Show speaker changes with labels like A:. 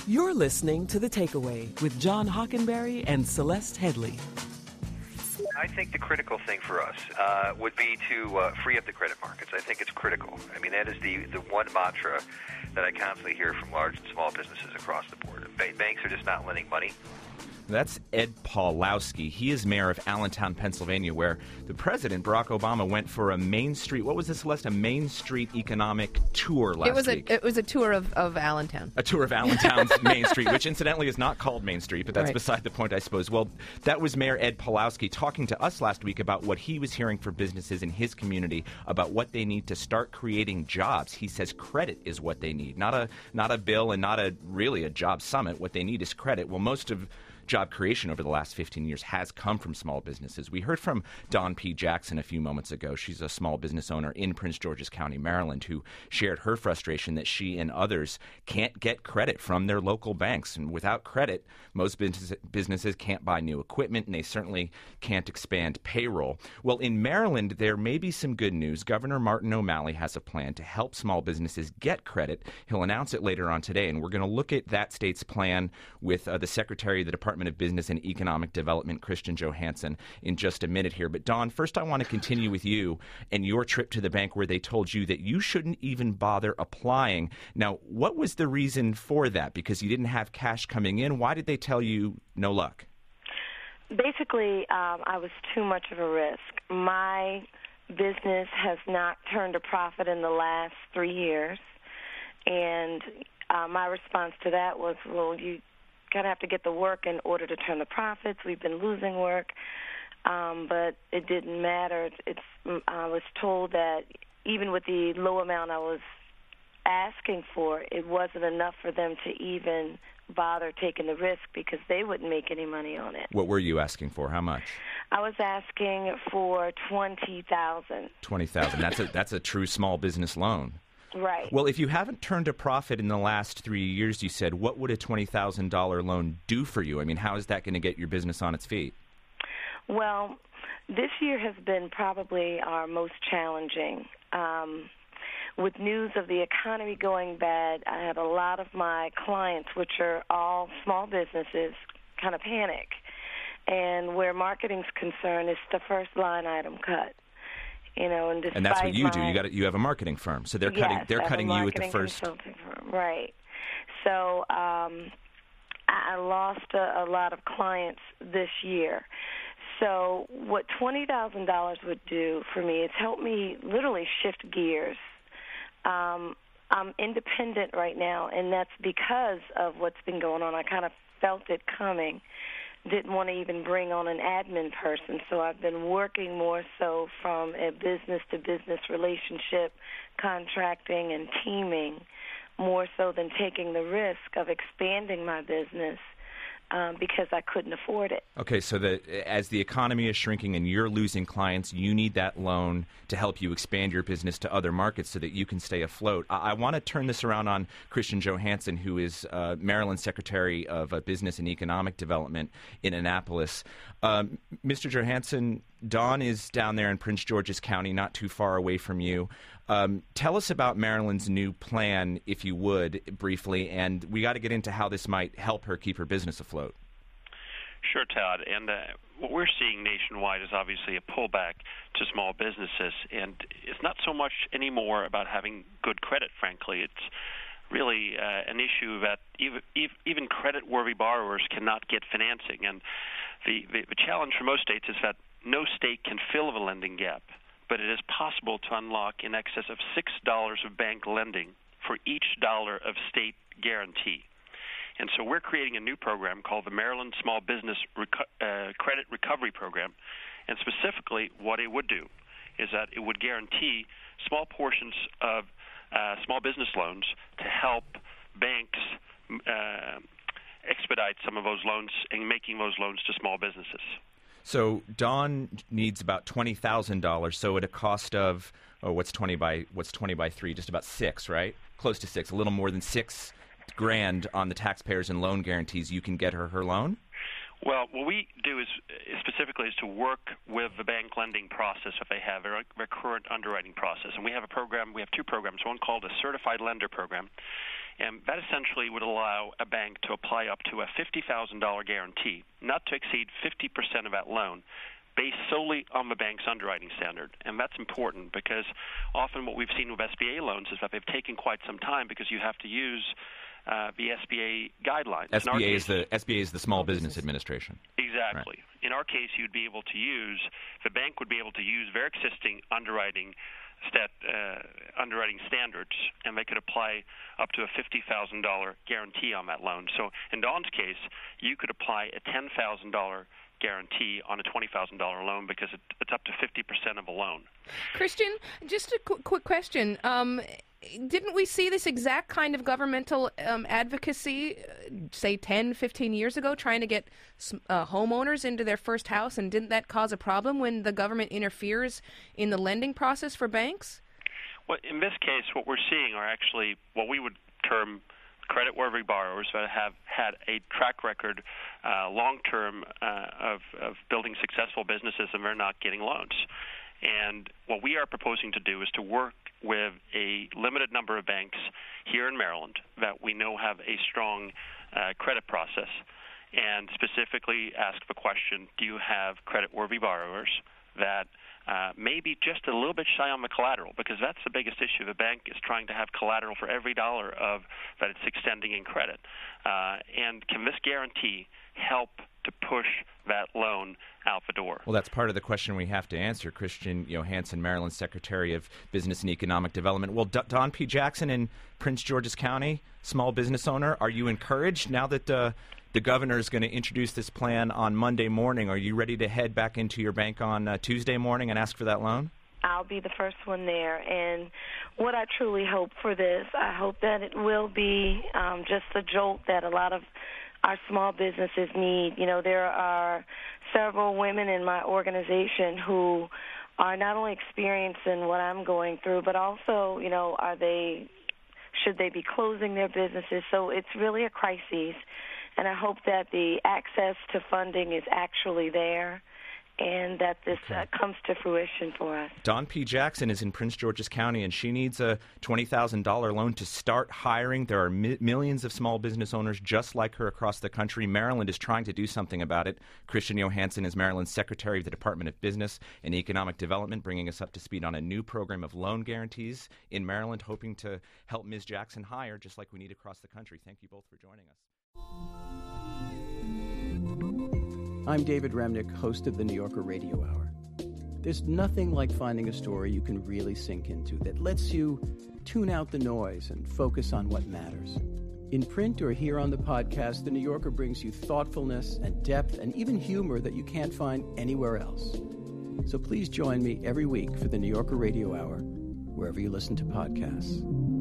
A: You're listening to The Takeaway with John Hockenberry and Celeste Headlee.
B: I think the critical thing for us would be to free up the credit markets. I think it's critical. I mean, that is the one mantra that I constantly hear from large and small businesses across the board. Banks are just not lending money.
C: That's Ed Pawlowski. He is mayor of Allentown, Pennsylvania, where the president, Barack Obama, went for a Main Street, what was this, Celeste? A Main Street economic tour last week.
D: It was a tour of Allentown.
C: A tour of Allentown's Main Street, which incidentally is not called Main Street, but that's beside the point, I suppose. Well, that was Mayor Ed Pawlowski talking to us last week about what he was hearing for businesses in his community, about what they need to start creating jobs. He says credit is what they need, not a bill and not really a job summit. What they need is credit. Well, most of job creation over the last 15 years has come from small businesses. We heard from Dawn P. Jackson a few moments ago. She's a small business owner in Prince George's County, Maryland, who shared her frustration that she and others can't get credit from their local banks. And without credit, most businesses can't buy new equipment, and they certainly can't expand payroll. Well, in Maryland, there may be some good news. Governor Martin O'Malley has a plan to help small businesses get credit. He'll announce it later on today, and we're going to look at that state's plan with the Secretary of the Department of Business and Economic Development, Christian Johansson, in just a minute here. But Dawn, first I want to continue with you and your trip to the bank where they told you that you shouldn't even bother applying. Now, what was the reason for that? Because you didn't have cash coming in. Why did they tell you no luck?
E: Basically, I was too much of a risk. My business has not turned a profit in the last 3 years, and my response to that was, well, you kind of have to get the work in order to turn the profits. We've been losing work, but it didn't matter. I was told that even with the low amount I was asking for, it wasn't enough for them to even bother taking the risk because they wouldn't make any money on it.
C: What were you asking for? How much?
E: I was asking for $20,000.
C: $20,000. That's a true small business loan.
E: Right.
C: Well, if you haven't turned a profit in the last 3 years, you said, what would a $20,000 loan do for you? I mean, how is that going to get your business on its feet?
E: Well, this year has been probably our most challenging. With news of the economy going bad, I had a lot of my clients, which are all small businesses, kind of panic. And where marketing's concerned, it's the first line item cut. You know, and
C: that's what you do. You have a marketing firm, so they're cutting you at the first.
E: Consulting firm, right? So I lost a lot of clients this year. So what $20,000 would do for me is help me literally shift gears. I'm independent right now, and that's because of what's been going on. I kind of felt it coming. Didn't want to even bring on an admin person, so I've been working more so from a business-to-business relationship, contracting and teaming, more so than taking the risk of expanding my business because I couldn't afford it.
C: Okay, so as the economy is shrinking and you're losing clients, you need that loan to help you expand your business to other markets so that you can stay afloat. I want to turn this around on Christian Johansson, who is Maryland Secretary of Business and Economic Development in Annapolis. Mr. Johansson, Dawn is down there in Prince George's County, not too far away from you. Tell us about Maryland's new plan, if you would, briefly, and we got to get into how this might help her keep her business afloat.
F: Sure, Todd. And what we're seeing nationwide is obviously a pullback to small businesses, and it's not so much anymore about having good credit, frankly. It's really an issue that even credit-worthy borrowers cannot get financing. And the challenge for most states is that no state can fill the lending gap, but it is possible to unlock in excess of $6 of bank lending for each dollar of state guarantee. And so we're creating a new program called the Maryland Small Business Credit Recovery Program. And specifically what it would do is that it would guarantee small portions of small business loans to help banks expedite some of those loans and making those loans to small businesses.
C: So Dawn needs about $20,000. So at a cost of what's 20 by 3? Just about 6, right? Close to 6. A little more than $6,000 on the taxpayers and loan guarantees. You can get her loan.
F: Well, what we do is specifically to work with the bank lending process if they have their current underwriting process. And we have a program. We have two programs. One called a Certified Lender Program, And that essentially would allow a bank to apply up to a $50,000 guarantee, not to exceed 50% of that loan, based solely on the bank's underwriting standard. And that's important because often what we've seen with SBA loans is that they've taken quite some time because you have to use the SBA guidelines.
C: SBA is the Small Business Administration.
F: Exactly.
C: Right.
F: In our case, the bank would be able to use their existing underwriting standards, and they could apply up to a $50,000 guarantee on that loan. So in Dawn's case, you could apply a $10,000 guarantee on a $20,000 loan because it's up to 50% of a loan.
D: Christian, just a quick question. Didn't we see this exact kind of governmental advocacy, say 10, 15 years ago, trying to get homeowners into their first house, and didn't that cause a problem when the government interferes in the lending process for banks?
F: Well, in this case, what we're seeing are actually what we would term credit-worthy borrowers that have had a track record long-term of building successful businesses, and they're not getting loans. And what we are proposing to do is to work with a limited number of banks here in Maryland that we know have a strong credit process, and specifically ask the question, do you have credit-worthy borrowers that may be just a little bit shy on the collateral? Because that's the biggest issue. The bank is trying to have collateral for every dollar that it's extending in credit. And can this guarantee help to push that loan out the door?
C: Well, that's part of the question we have to answer. Christian Johansson, Maryland Secretary of Business and Economic Development. Well, Don P. Jackson in Prince George's County, small business owner, are you encouraged now that the governor is going to introduce this plan on Monday morning? Are you ready to head back into your bank on Tuesday morning and ask for that loan?
E: I'll be the first one there. And what I truly hope for this, I hope that it will be just a jolt that a lot of our small businesses need. There are several women in my organization who are not only experiencing what I'm going through, but also, should they be closing their businesses? So it's really a crisis. And I hope that the access to funding is actually there and that this comes to fruition for us.
C: Dawn P. Jackson is in Prince George's County, and she needs a $20,000 loan to start hiring. There are millions of small business owners just like her across the country. Maryland is trying to do something about it. Christian Johansson is Maryland's Secretary of the Department of Business and Economic Development, bringing us up to speed on a new program of loan guarantees in Maryland, hoping to help Ms. Jackson hire just like we need across the country. Thank you both for joining us.
G: I'm David Remnick, host of the New Yorker Radio Hour. There's nothing like finding a story you can really sink into that lets you tune out the noise and focus on what matters. In print or here on the podcast, the New Yorker brings you thoughtfulness and depth and even humor that you can't find anywhere else. So please join me every week for the New Yorker Radio Hour, wherever you listen to podcasts.